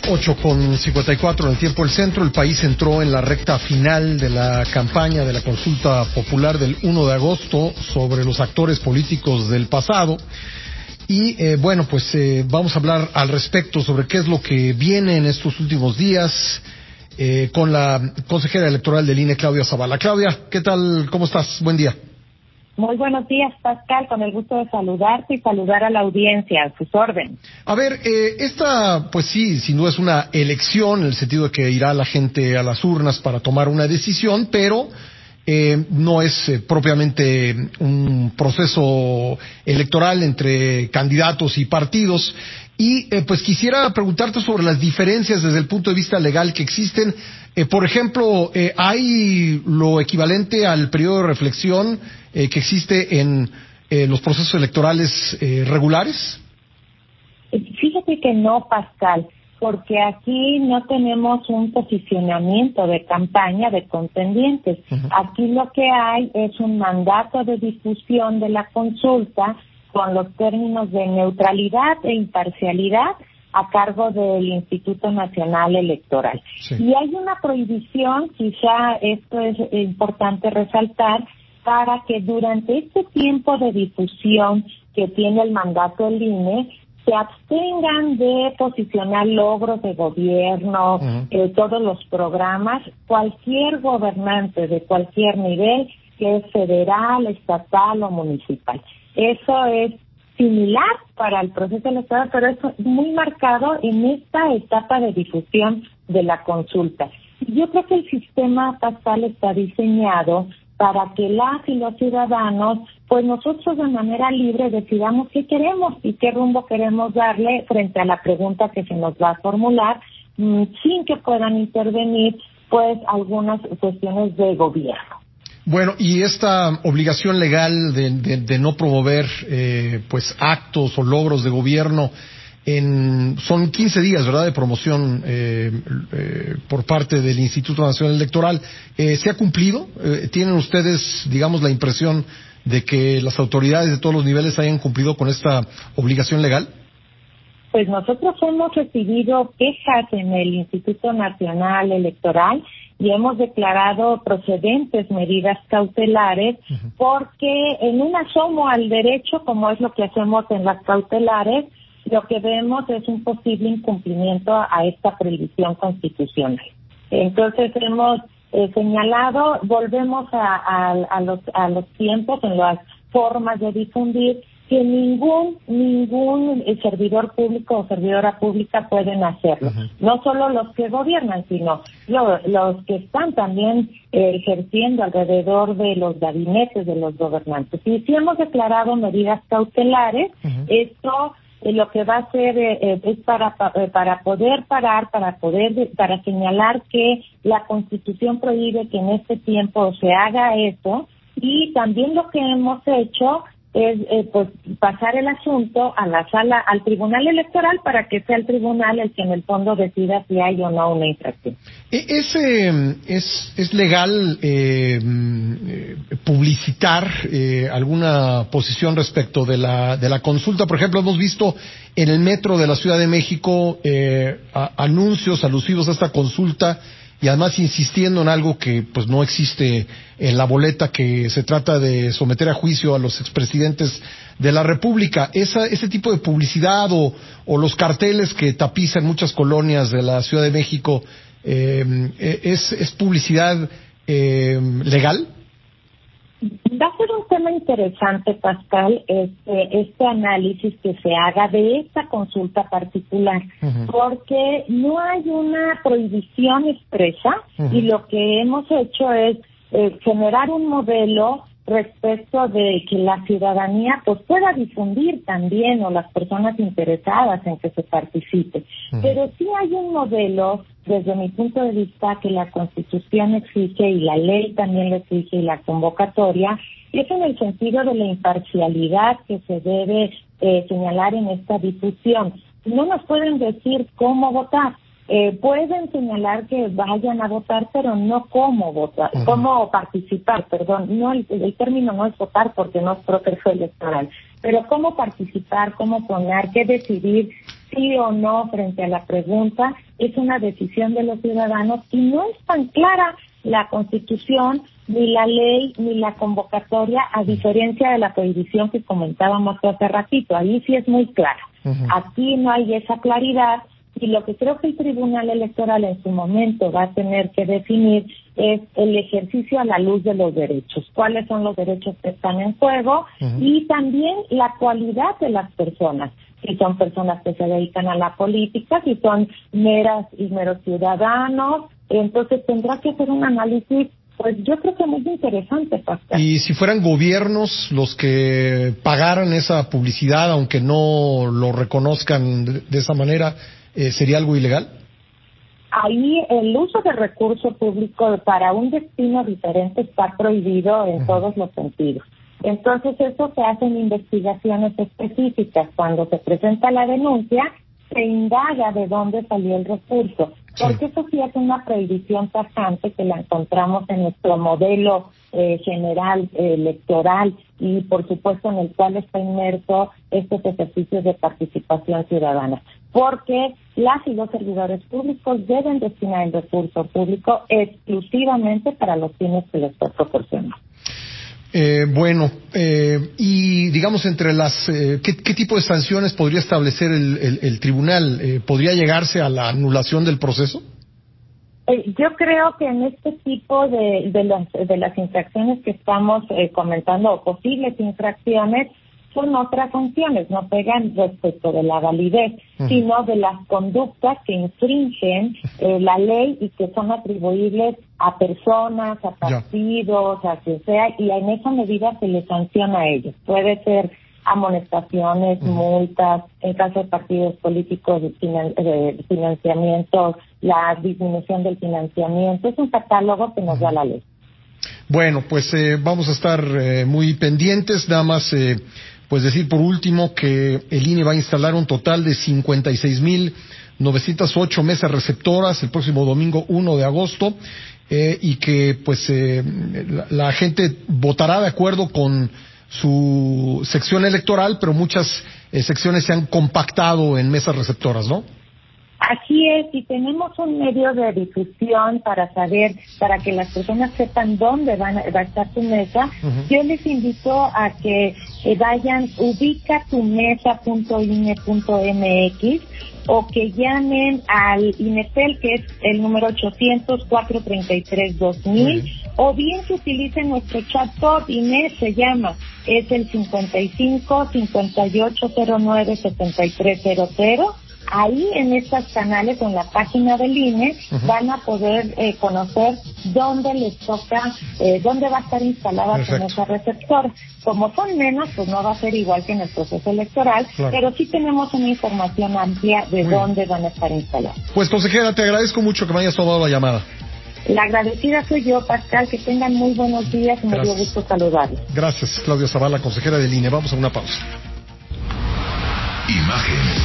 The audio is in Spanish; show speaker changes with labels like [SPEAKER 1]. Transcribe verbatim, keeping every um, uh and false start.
[SPEAKER 1] ocho con cincuenta y cuatro en el tiempo del centro. El país entró en la recta final de la campaña de la consulta popular del uno de agosto sobre los actores políticos del pasado. Y eh, bueno, pues eh, vamos a hablar al respecto sobre qué es lo que viene en estos últimos días eh, con la consejera electoral del I N E, Claudia Zavala. Claudia, ¿qué tal? ¿Cómo estás? Buen día.
[SPEAKER 2] Muy buenos días, Pascal, con el gusto de saludarte y saludar a la audiencia, a sus órdenes.
[SPEAKER 1] A ver, eh, esta, pues sí, sin duda es una elección, en el sentido de que irá la gente a las urnas para tomar una decisión, pero eh, no es eh, propiamente un proceso electoral entre candidatos y partidos. Y eh, pues quisiera preguntarte sobre las diferencias desde el punto de vista legal que existen. Eh, por ejemplo, eh, ¿hay lo equivalente al periodo de reflexión eh, que existe en eh, los procesos electorales eh, regulares?
[SPEAKER 2] Fíjate que no, Pascal, porque aquí no tenemos un posicionamiento de campaña de contendientes. Uh-huh. Aquí lo que hay es un mandato de difusión de la consulta con los términos de neutralidad e imparcialidad a cargo del Instituto Nacional Electoral. Sí. Y hay una prohibición, quizá esto es importante resaltar, para que durante este tiempo de difusión que tiene el mandato del I N E, se abstengan de posicionar logros de gobierno, uh-huh. eh, todos los programas, cualquier gobernante de cualquier nivel, que es federal, estatal o municipal. Eso es similar para el proceso electoral, pero es muy marcado en esta etapa de difusión de la consulta. Yo creo que el sistema Pascal está diseñado para que las y los ciudadanos, pues nosotros de manera libre decidamos qué queremos y qué rumbo queremos darle frente a la pregunta que se nos va a formular, mmm, sin que puedan intervenir, pues, algunas cuestiones de gobierno.
[SPEAKER 1] Bueno, y esta obligación legal de, de, de no promover eh, pues actos o logros de gobierno en son quince días, ¿verdad?, de promoción eh, eh, por parte del Instituto Nacional Electoral. Eh, ¿Se ha cumplido? Eh, ¿Tienen ustedes, digamos, la impresión de que las autoridades de todos los niveles hayan cumplido con esta obligación legal?
[SPEAKER 2] Pues nosotros hemos recibido quejas en el Instituto Nacional Electoral y hemos declarado procedentes medidas cautelares, uh-huh. porque en un asomo al derecho, como es lo que hacemos en las cautelares, lo que vemos es un posible incumplimiento a esta prohibición constitucional. Entonces hemos eh, señalado, volvemos a, a, a, los, a los tiempos en las formas de difundir, que ningún ningún servidor público o servidora pública pueden hacerlo. Uh-huh. No solo los que gobiernan, sino lo, los que están también eh, ejerciendo alrededor de los gabinetes de los gobernantes. Y si hemos declarado medidas cautelares, uh-huh. esto eh, lo que va a hacer eh, es para eh, para poder parar, para poder para señalar que la Constitución prohíbe que en este tiempo se haga eso, y también lo que hemos hecho es eh, pues pasar el asunto a la sala, al Tribunal Electoral, para que sea el tribunal el que en el fondo decida si hay o no una infracción.
[SPEAKER 1] ¿Es, eh, es, es legal eh, publicitar eh, alguna posición respecto de la, de la consulta? Por ejemplo, hemos visto en el metro de la Ciudad de México eh, a, anuncios alusivos a esta consulta, y además insistiendo en algo que pues no existe en la boleta, que se trata de someter a juicio a los expresidentes de la República. Esa, ese tipo de publicidad o, o los carteles que tapizan muchas colonias de la Ciudad de México, eh, ¿es, es publicidad eh, legal?
[SPEAKER 2] Va a ser un tema interesante, Pascal, este, este análisis que se haga de esta consulta particular, uh-huh. porque no hay una prohibición expresa, uh-huh. y lo que hemos hecho es eh, generar un modelo respecto de que la ciudadanía pues pueda difundir también, o las personas interesadas en que se participe. Uh-huh. Pero sí hay un modelo, desde mi punto de vista, que la Constitución exige y la ley también lo exige, y la convocatoria, y es en el sentido de la imparcialidad que se debe eh, señalar en esta difusión. No nos pueden decir cómo votar. Eh, pueden señalar que vayan a votar, pero no cómo votar, uh-huh. cómo participar, perdón, no el, el término no es votar porque no es proceso electoral, pero cómo participar, cómo poner, qué decidir, sí o no frente a la pregunta, es una decisión de los ciudadanos y no es tan clara la Constitución, ni la ley, ni la convocatoria, a diferencia de la prohibición que comentábamos hace ratito. Ahí sí es muy clara. Uh-huh. Aquí no hay esa claridad y lo que creo que el Tribunal Electoral en su momento va a tener que definir es el ejercicio a la luz de los derechos. ¿Cuáles son los derechos que están en juego? Uh-huh. Y también la cualidad de las personas. Si son personas que se dedican a la política, si son meras y meros ciudadanos. Entonces tendrá que hacer un análisis, pues yo creo que muy interesante, Pascal.
[SPEAKER 1] Y si fueran gobiernos los que pagaran esa publicidad, aunque no lo reconozcan de, de esa manera, eh, ¿sería algo ilegal?
[SPEAKER 2] Ahí el uso de recurso público para un destino diferente está prohibido en uh-huh. todos los sentidos. Entonces eso se hace en investigaciones específicas. Cuando se presenta la denuncia, se indaga de dónde salió el recurso. Sí. Porque eso sí es una prohibición tajante que la encontramos en nuestro modelo eh, general eh, electoral y por supuesto en el cual está inmerso estos ejercicios de participación ciudadana. Porque las y los servidores públicos deben destinar el recurso público exclusivamente para los fines que les está proporcionando.
[SPEAKER 1] Eh, bueno, eh, y digamos entre las, eh, ¿qué, ¿qué tipo de sanciones podría establecer el, el, el tribunal? Eh, ¿Podría llegarse a la anulación del proceso?
[SPEAKER 2] Eh, yo creo que en este tipo de, de, las, de las infracciones que estamos eh, comentando, o posibles infracciones, son otras sanciones, no pegan respecto de la validez, uh-huh. sino de las conductas que infringen eh, la ley y que son atribuibles a personas, a partidos, yeah. a quien sea, y en esa medida se les sanciona a ellos. Puede ser amonestaciones, uh-huh. multas, en caso de partidos políticos, de, finan- de financiamiento, la disminución del financiamiento. Es un catálogo que nos uh-huh. da la ley.
[SPEAKER 1] Bueno, pues eh, vamos a estar eh, muy pendientes, nada más eh, pues decir por último que el I N E va a instalar un total de cincuenta y seis mil novecientas ocho mesas receptoras el próximo domingo uno de agosto eh, y que pues eh, la, la gente votará de acuerdo con su sección electoral, pero muchas eh, secciones se han compactado en mesas receptoras, ¿no?
[SPEAKER 2] Así es, y tenemos un medio de difusión para saber, para que las personas sepan dónde van a, va a estar tu mesa. Uh-huh. Yo les invito a que eh, vayan ubica tu mesa punto i n e punto m x o que llamen al INETEL, que es el número ochocientos, cuatrocientos treinta y tres, dos mil, uh-huh. o bien que utilicen nuestro chatbot, I N E se llama, es el cincuenta y cinco, cincuenta y ocho, cero nueve, setenta y tres cero cero. Ahí en estos canales, en la página del I N E, uh-huh. van a poder eh, conocer dónde les toca, eh, dónde va a estar instalada su mesa receptora. Como son menos, pues no va a ser igual que en el proceso electoral, claro. pero sí tenemos una información amplia de Muy dónde bien. van a estar instaladas.
[SPEAKER 1] Pues consejera, te agradezco mucho que me hayas tomado la llamada.
[SPEAKER 2] La agradecida soy yo, Pascal, que tengan muy buenos días y me dio gusto saludarlos.
[SPEAKER 1] Gracias, Claudia Zavala, consejera del I N E. Vamos a una pausa.
[SPEAKER 3] Imagen.